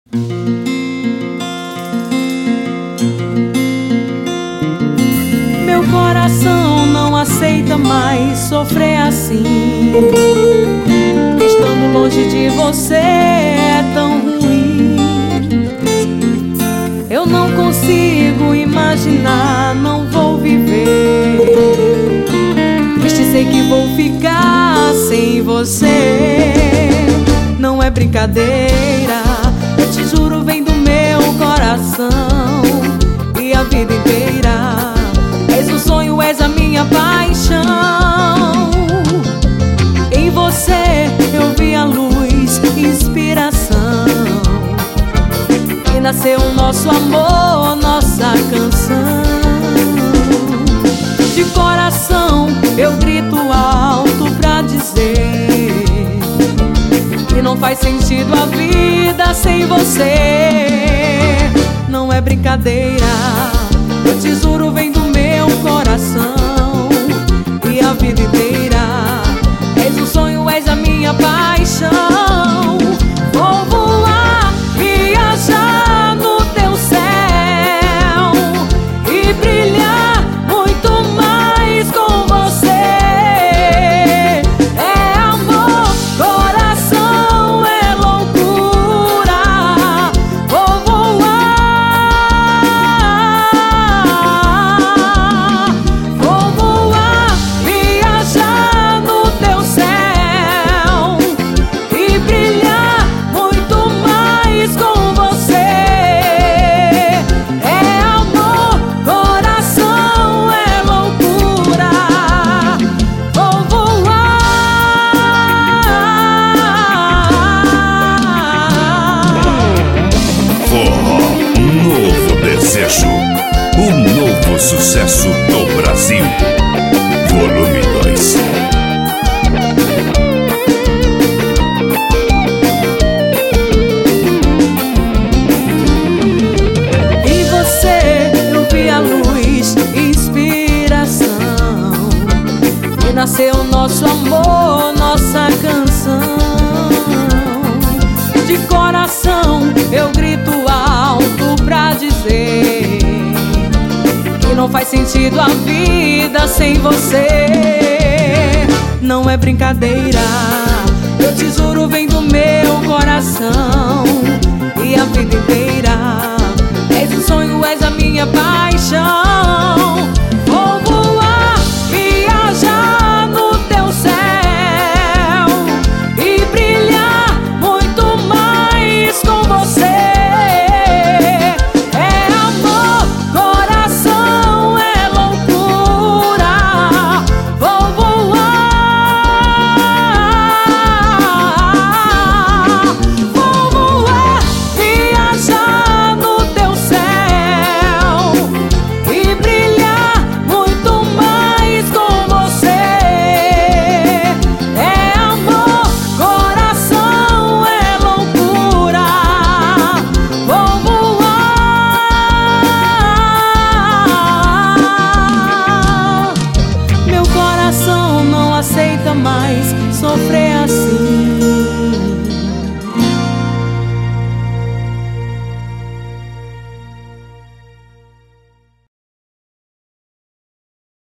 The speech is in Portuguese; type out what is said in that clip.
Meu coração não aceita mais sofrer assim. Estando longe de você é tão ruim. Eu não consigo imaginar, não vou viver. Triste, sei que vou ficar sem você. Não é brincadeira, eu te juro, vem do meu coração. E a vida inteira és o sonho, és a minha paixão. Em você eu vi a luz, inspiração. E nasceu o nosso amor, nossa canção. De coração eu grito alto pra dizer que não faz sentido a vida sem você. Não é brincadeira, eu te juro, vem do meu coração. E a vida inteira és o sonho, és a minha paixão. Vou voar, viajar no teu céu e brilhar muito mais com você. É amor, coração, é loucura. Vou voar, viajar no teu céu e brilhar muito mais com você. É amor, coração, é loucura. Vou voar. Forró, um novo desejo, um novo sucesso do Brasil. Volume 2. Em você eu vi a luz, inspiração. E nasceu o nosso amor, nossa canção. De coração eu grito alto pra dizer que não faz sentido a vida sem você. Não é brincadeira, eu te juro, vem do meu coração. E a vida inteira és o sonho, és a minha paixão. Vou voar, viajar no teu céu e brilhar muito mais com você. É amor, coração, é loucura. Vou voar, viajar no teu céu e brilhar muito mais com você. É amor, coração, é loucura. Vou voar. Meu coração não aceita mais sofrer